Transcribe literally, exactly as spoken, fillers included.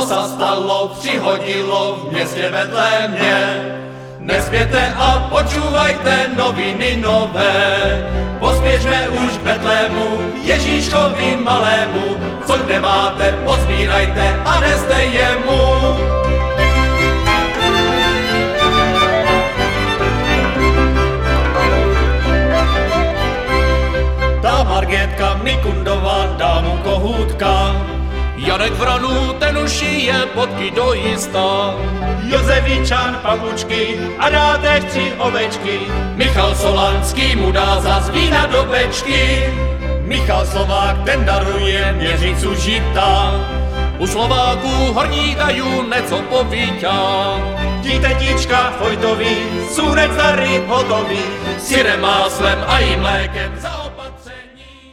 sa stalo, přihodilo v městě vedle mě. Nespěte a počúvajte noviny nové, pospěšme už k Betlému, Ježíškovi malému, co kde máte, pozbírajte a neste jemu. Ta Margétka Mikundová, dámu kohůtka, Janek Vranu, ten už je potky dojistá. Josefičan papučky a dá též tři ovečky. Michal Solanský mu dá zas vína do bečky. Michal Slovák, ten daruje měřicu žita. U Slováků horní dajú neco povíťa. Tí tetička Fojtovi, súnec dary hotový. Syrem, máslem a i mlékem za